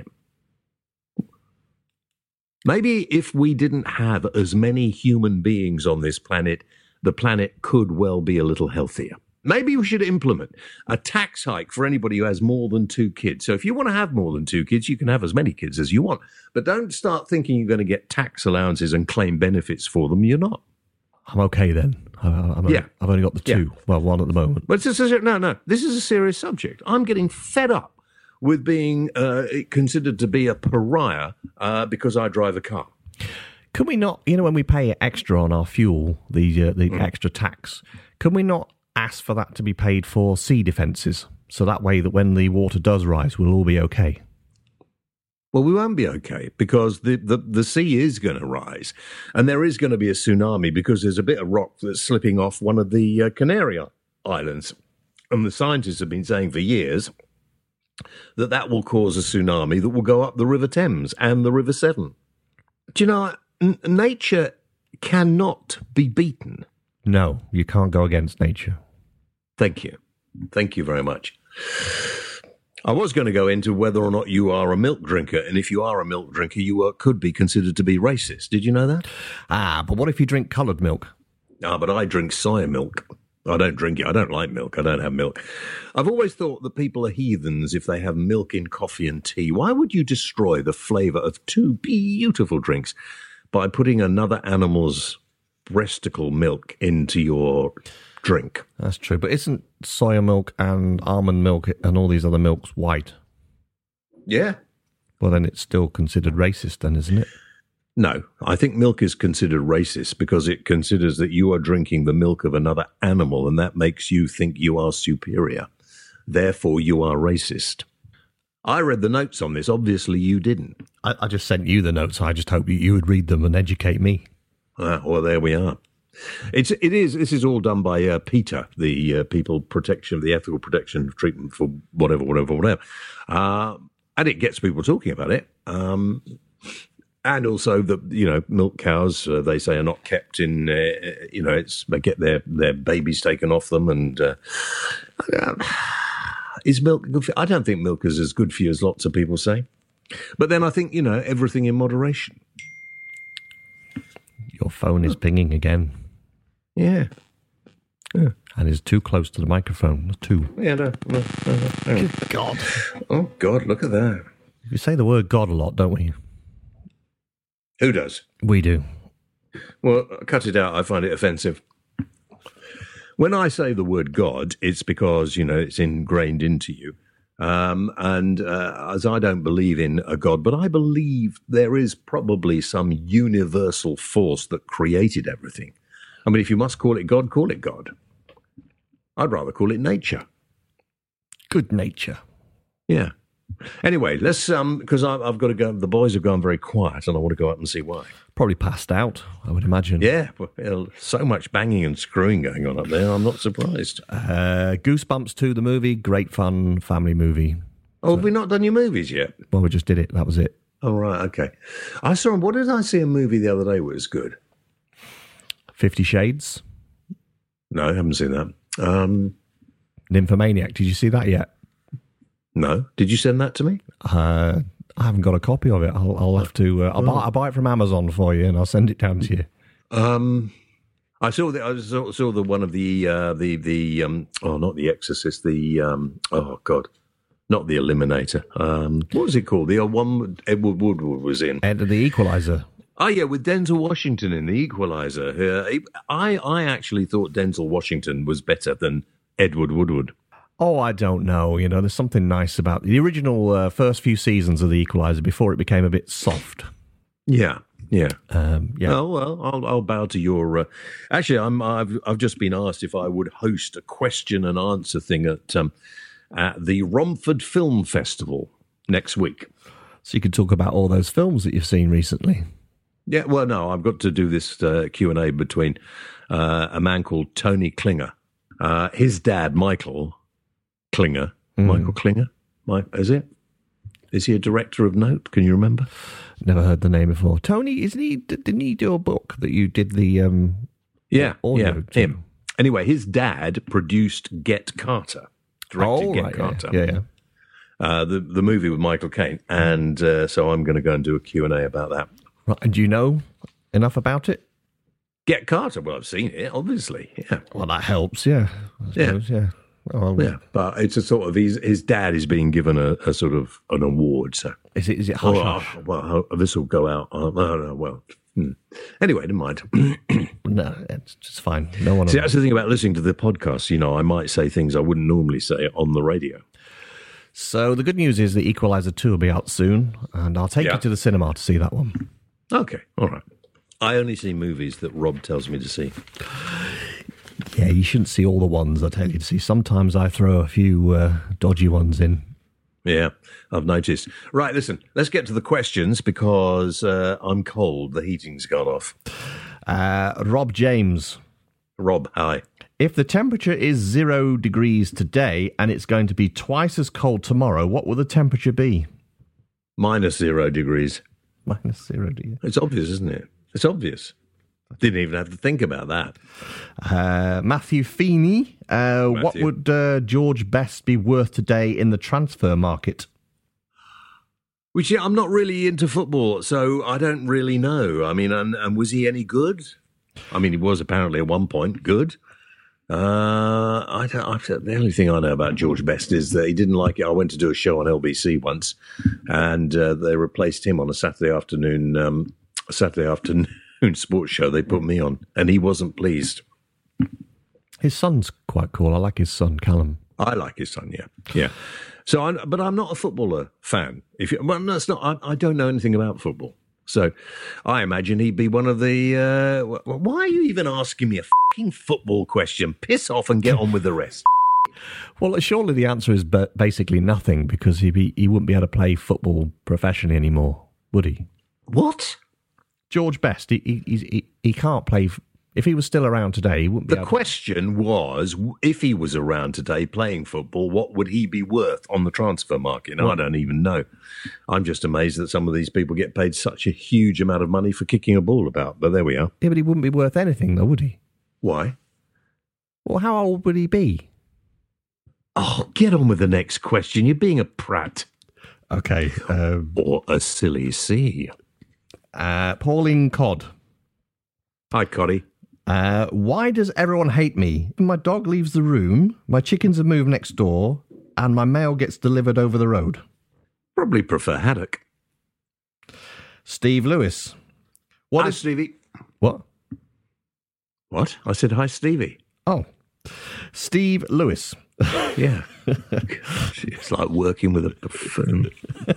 Maybe if we didn't have as many human beings on this planet, the planet could well be a little healthier. Maybe we should implement a tax hike for anybody who has more than two kids. So if you want to have more than two kids, you can have as many kids as you want. But don't start thinking you're going to get tax allowances and claim benefits for them. You're not. I'm okay then. I, I'm Yeah. I've only got the two. Yeah. Well, one at the moment. But it's a, no, no, this is a serious subject. I'm getting fed up with being uh, considered to be a pariah uh, because I drive a car. Can we not, you know, when we pay extra on our fuel, the uh, the Mm. extra tax, can we not ask for that to be paid for sea defences? So that way that when the water does rise, we'll all be okay. Well, we won't be okay because the, the, the sea is going to rise and there is going to be a tsunami because there's a bit of rock that's slipping off one of the uh, Canary Islands. And the scientists have been saying for years that that will cause a tsunami that will go up the River Thames and the River Severn. Do you know, n- nature cannot be beaten. No, you can't go against nature. Thank you. Thank you very much. I was going to go into whether or not you are a milk drinker, and if you are a milk drinker, you uh, could be considered to be racist. Did you know that? Ah, but what if you drink coloured milk? Ah, but I drink soya milk. I don't drink it. I don't like milk. I don't have milk. I've always thought that people are heathens if they have milk in coffee and tea. Why would you destroy the flavour of two beautiful drinks by putting another animal's breasticle milk into your drink? That's true. But isn't soya milk and almond milk and all these other milks white? Yeah. Well, then it's still considered racist then, isn't it? No, I think milk is considered racist because it considers that you are drinking the milk of another animal and that makes you think you are superior. Therefore, you are racist. I read the notes on this. Obviously, you didn't. I, I just sent you the notes. I just hope you would read them and educate me. Ah, well, there we are. It's it is. This is all done by uh, PETA, the uh, People Protection, the Ethical Protection of Treatment for whatever, whatever, whatever, uh, and it gets people talking about it. Um, and also the you know milk cows uh, they say are not kept in uh, you know it's they get their their babies taken off them and uh, is milk good for, I don't think milk is as good for you as lots of people say, but then I think you know everything in moderation. Your phone is pinging again. Yeah. Yeah. And is too close to the microphone. Too. Yeah, no, no, no, no. Good God. Oh, God, look at that. We say the word God a lot, don't we? Who does? We do. Well, cut it out. I find it offensive. When I say the word God, it's because, you know, it's ingrained into you. Um, and uh, as I don't believe in a God, but I believe there is probably some universal force that created everything. I mean, if you must call it God, call it God. I'd rather call it nature. Good nature. Yeah. Anyway, let's, um, because I've got to go, the boys have gone very quiet and I want to go up and see why. Probably passed out, I would imagine. Yeah, well, so much banging and screwing going on up there, I'm not surprised. Uh, Goosebumps two, the movie, great fun family movie. Oh, so, have we not done your movies yet? Well, we just did it, that was it. Oh, right, okay. I saw, what did I see a movie the other day that was good? Fifty Shades? No, I haven't seen that. Um, Nymphomaniac, did you see that yet? No. Did you send that to me? Uh, I haven't got a copy of it. I'll, I'll have to. Uh, I'll, buy, I'll buy it from Amazon for you, and I'll send it down to you. Um, I saw the. I saw, saw the one of the uh, the the um. Oh, not the Exorcist. The um. Oh God, not the Eliminator. Um, what was it called? The one Edward Woodward was in. Ed, the Equalizer. Oh yeah, with Denzel Washington in The Equalizer. Uh, I I actually thought Denzel Washington was better than Edward Woodward. Oh, I don't know. You know, there's something nice about the original uh, first few seasons of The Equalizer before it became a bit soft. Yeah, yeah, um, yeah. Oh well, I'll, I'll bow to your. Uh, actually, I'm. I've I've just been asked if I would host a question and answer thing at um, at the Romford Film Festival next week. So you could talk about all those films that you've seen recently. Yeah, well, no, I've got to do this uh, Q and A between uh, a man called Tony Klinger, uh, his dad, Michael Klinger. Mm. Michael Klinger? Mike, is it? Is he a director of note? Can you remember? Never heard the name before. Tony, isn't he? Didn't he do a book that you did the um, yeah, audio yeah, to? him. Anyway, his dad produced Get Carter, directed oh, Get right, Carter. Yeah, yeah. Uh, the the movie with Michael Caine, and uh, so I'm going to go and do a Q and A about that. Right, and do you know enough about it? Get Carter. Well, I've seen it, obviously. Yeah. Well, that helps. Yeah. I suppose, yeah. Yeah. Well, yeah, but it's a sort of his his dad is being given a, a sort of an award. So is it is it hush oh, hush? Well, this will go out. I don't know. Well, hmm. Anyway, never mind. No, it's just fine. No one. See, that's the thing about listening to the podcast. You know, I might say things I wouldn't normally say on the radio. So the good news is the Equalizer two will be out soon, and I'll take yeah. you to the cinema to see that one. Okay, all right. I only see movies that Rob tells me to see. Yeah, you shouldn't see all the ones I tell you to see. Sometimes I throw a few uh, dodgy ones in. Yeah, I've noticed. Right, listen, let's get to the questions because uh, I'm cold. The heating's gone off. Uh, Rob James. Rob, hi. If the temperature is zero degrees today and it's going to be twice as cold tomorrow, what will the temperature be? Minus zero degrees. Minus zero degrees. It's obvious, isn't it? It's obvious. Didn't even have to think about that. Uh, Matthew Feeney, uh, Matthew. What would uh, George Best be worth today in the transfer market? Which I'm not really into football, so I don't really know. I mean, and, and was he any good? I mean, he was apparently at one point good. Uh, I don't. I, the only thing I know about George Best is that he didn't like it. I went to do a show on L B C once, and uh, they replaced him on a Saturday afternoon. Um, a Saturday afternoon. sports show they put me on, and he wasn't pleased. His son's quite cool. I like his son, Callum. I like his son, yeah, yeah. So, I'm, but I'm not a footballer fan. If you, well, that's not. I, I don't know anything about football, so I imagine he'd be one of the. Uh, why are you even asking me a fucking football question? Piss off and get on with the rest. Well, surely the answer is basically nothing because he be, he wouldn't be able to play football professionally anymore, would he? What? George Best, he he he, he can't play. If he was still around today, he wouldn't be The able question was, if he was around today playing football, what would he be worth on the transfer market? And I don't even know. I'm just amazed that some of these people get paid such a huge amount of money for kicking a ball about. But there we are. Yeah, but he wouldn't be worth anything, though, would he? Why? Well, how old would he be? Oh, get on with the next question. You're being a prat. Okay. Um, Or a silly C. uh, Pauline Codd. Hi, Coddy. Uh, why does everyone hate me? My dog leaves the room, my chickens have moved next door, and my mail gets delivered over the road. Probably prefer Haddock. Steve Lewis. What Hi, is Stevie. What? What? I said hi, Stevie. Oh. Steve Lewis. Yeah. Gosh, it's like working with a buffoon.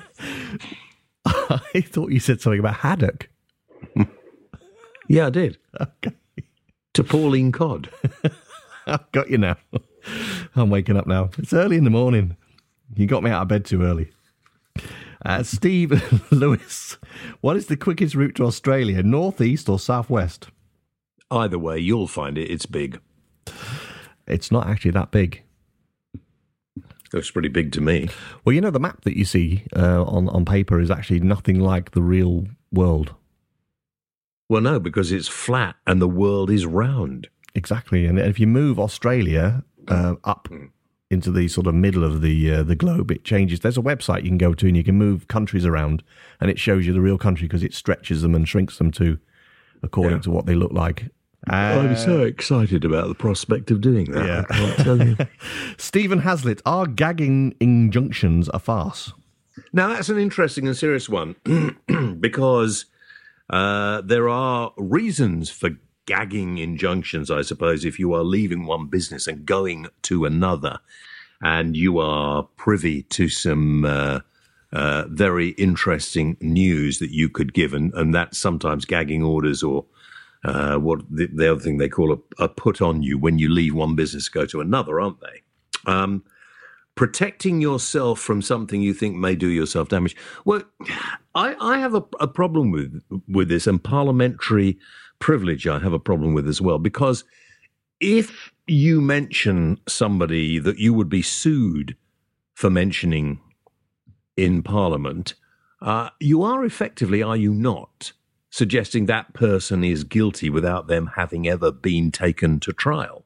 I thought you said something about haddock. Yeah, I did. Okay. To Pauline Codd. I've got you now. I'm waking up now. It's early in the morning. You got me out of bed too early. Uh, Steve Lewis. What is the quickest route to Australia, northeast or southwest? Either way, you'll find it. It's big. It's not actually that big. Looks pretty big to me. Well, you know, the map that you see uh, on, on paper is actually nothing like the real world. Well, no, because it's flat and the world is round. Exactly. And if you move Australia uh, up into the sort of middle of the uh, the globe, it changes. There's a website you can go to and you can move countries around and it shows you the real country because it stretches them and shrinks them to according Yeah. to what they look like. Uh, I'm so excited about the prospect of doing that. Yeah. I can't tell you. Stephen Hazlitt, are gagging injunctions a farce? Now, that's an interesting and serious one because uh, there are reasons for gagging injunctions, I suppose, if you are leaving one business and going to another and you are privy to some uh, uh, very interesting news that you could give, and, and that's sometimes gagging orders or uh, what the, the other thing they call a, a put on you when you leave one business to go to another, aren't they? Um, protecting yourself from something you think may do yourself damage. Well, I, I have a, a problem with with this, and parliamentary privilege I have a problem with as well, because if you mention somebody that you would be sued for mentioning in Parliament, uh, you are effectively, are you not, suggesting that person is guilty without them having ever been taken to trial?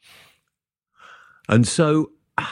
And so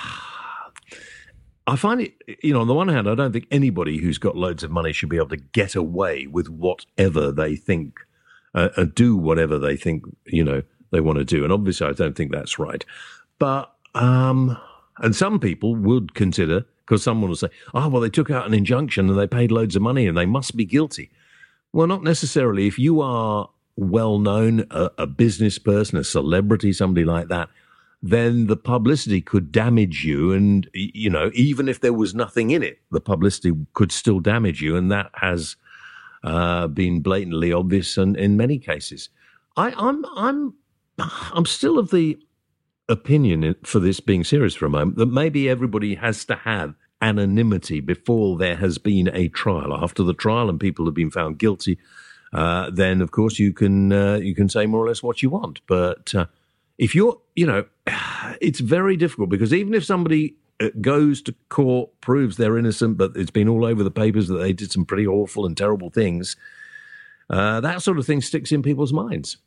I find it, you know, on the one hand, I don't think anybody who's got loads of money should be able to get away with whatever they think uh, and do whatever they think, you know, they want to do. And obviously, I don't think that's right. But, um, and some people would consider, because someone will say, oh, well, they took out an injunction and they paid loads of money and they must be guilty. Well, not necessarily. If you are well known, a, a business person, a celebrity, somebody like that, then the publicity could damage you. And, you know, even if there was nothing in it, the publicity could still damage you. And that has uh, been blatantly obvious in, in many cases. I, I'm, I'm, I'm still of the opinion, for this being serious for a moment, that maybe everybody has to have anonymity before there has been a trial. After the trial and people have been found guilty, uh, then of course you can uh, you can say more or less what you want. But uh, if you're, you know, it's very difficult, because even if somebody goes to court, proves they're innocent, but it's been all over the papers that they did some pretty awful and terrible things, uh, that sort of thing sticks in people's minds.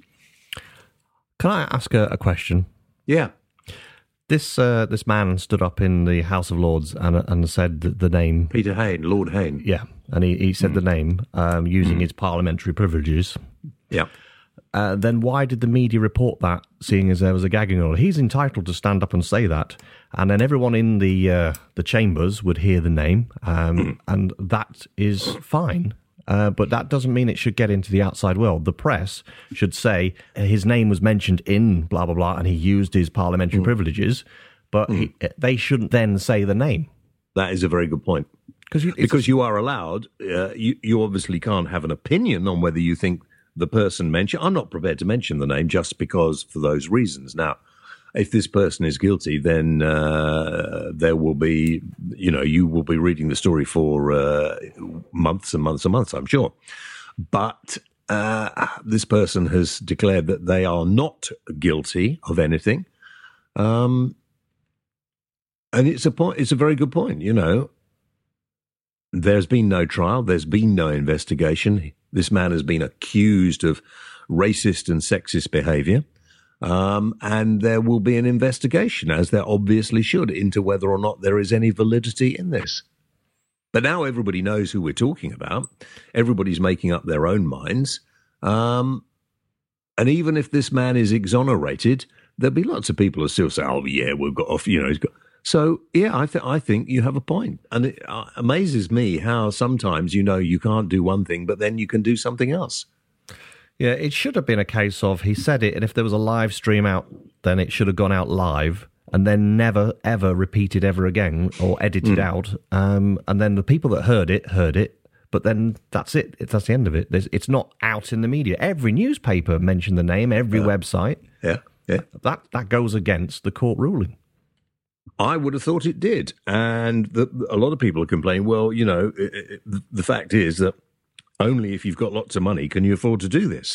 Can I ask a, a question? Yeah. This uh, this man stood up in the House of Lords and and said the, the name. Peter Hain, Lord Hain. Yeah, and he, he said mm. the name um, using mm. his parliamentary privileges. Yeah. Uh, then why did the media report that, seeing as there was a gagging order? He's entitled to stand up and say that, and then everyone in the uh, the chambers would hear the name, um, mm. and that is fine. Uh, but that doesn't mean it should get into the outside world. The press should say his name was mentioned in blah, blah, blah, and he used his parliamentary mm. privileges, but mm. he, they shouldn't then say the name. That is a very good point. You, because you are allowed, uh, you, you obviously can't have an opinion on whether you think the person mentioned. I'm not prepared to mention the name just because for those reasons. Now, if this person is guilty, then uh, there will be, you know, you will be reading the story for uh, months and months and months, I'm sure. But uh, this person has declared that they are not guilty of anything. Um, and it's a point. It's a very good point. You know, there's been no trial. There's been no investigation. This man has been accused of racist and sexist behaviour. Um, and there will be an investigation, as there obviously should, into whether or not there is any validity in this. But now everybody knows who we're talking about. Everybody's making up their own minds. Um, and even if this man is exonerated, there'll be lots of people who still say, oh, yeah, we've got off, you know. He's got. So, yeah, I, th- I think you have a point. And it uh, amazes me how sometimes, you know, you can't do one thing, but then you can do something else. Yeah, it should have been a case of he said it, and if there was a live stream out, then it should have gone out live and then never, ever repeated ever again or edited mm. out. Um, and then the people that heard it, heard it, but then that's it. That's the end of it. There's, it's not out in the media. Every newspaper mentioned the name, every yeah. website. Yeah, yeah. That, that goes against the court ruling. I would have thought it did. And the, a lot of people are complaining, well, you know, it, it, the fact is that only if you've got lots of money can you afford to do this.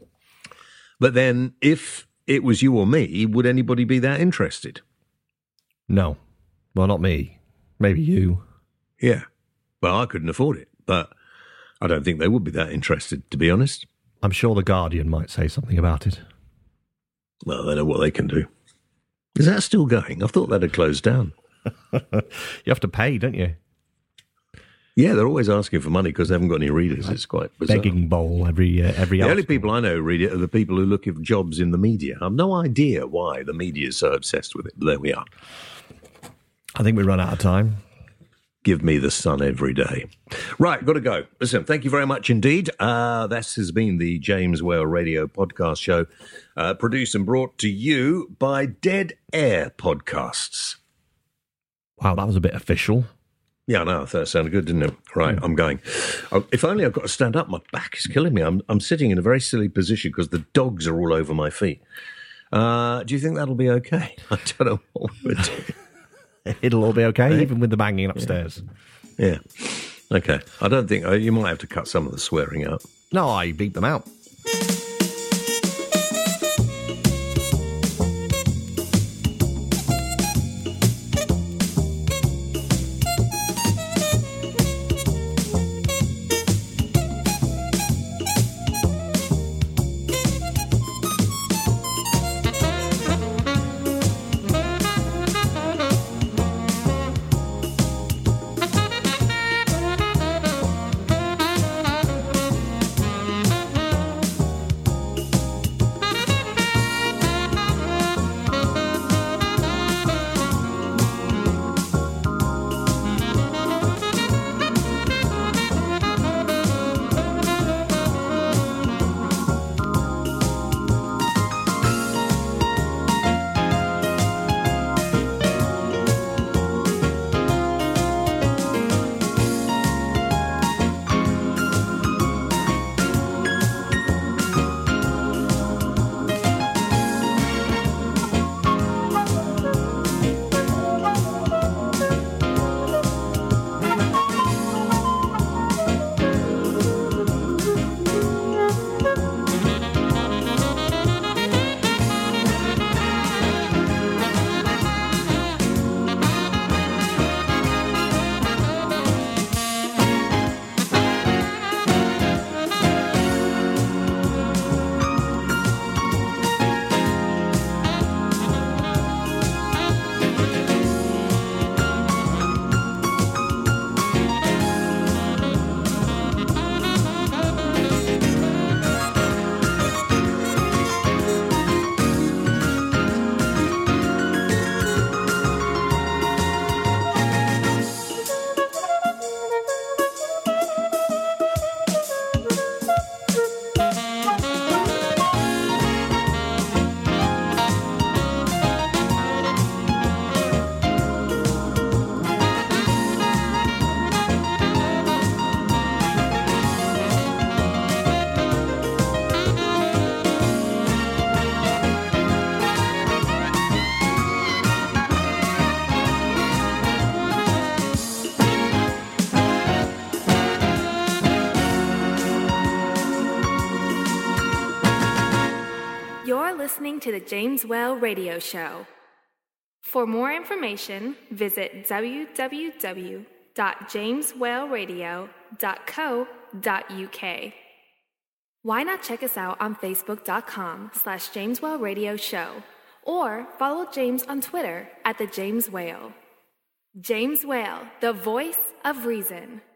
But then if it was you or me, would anybody be that interested? No. Well, not me. Maybe you. Yeah. Well, I couldn't afford it, but I don't think they would be that interested, to be honest. I'm sure The Guardian might say something about it. Well, they know what they can do. Is that still going? I thought that had closed down. You have to pay, don't you? Yeah, they're always asking for money because they haven't got any readers. It's quite bizarre. Begging bowl every uh, every. The article. only people I know who read it are the people who look for jobs in the media. I have no idea why the media is so obsessed with it. But there we are. I think we run out of time. Give me the sun every day. Right, got to go. Listen, thank you very much indeed. Uh, this has been the James Whale Radio Podcast Show, uh, produced and brought to you by Dead Air Podcasts. Wow, that was a bit official. Yeah, I know. I thought it sounded good, didn't it? Right, I'm going. Oh, if only I've got to stand up. My back is killing me. I'm I'm sitting in a very silly position because the dogs are all over my feet. Uh, do you think that'll be okay? I don't know what we're doing. It'll all be okay, even with the banging upstairs. Yeah. yeah. Okay. I don't think... You might have to cut some of the swearing out. No, I beat them out. to the James Whale Radio Show. For more information, visit w w w dot james whale radio dot co dot u k. Why not check us out on facebook.com slash James Whale Radio Show, or follow James on Twitter at The James Whale. James Whale, the voice of reason.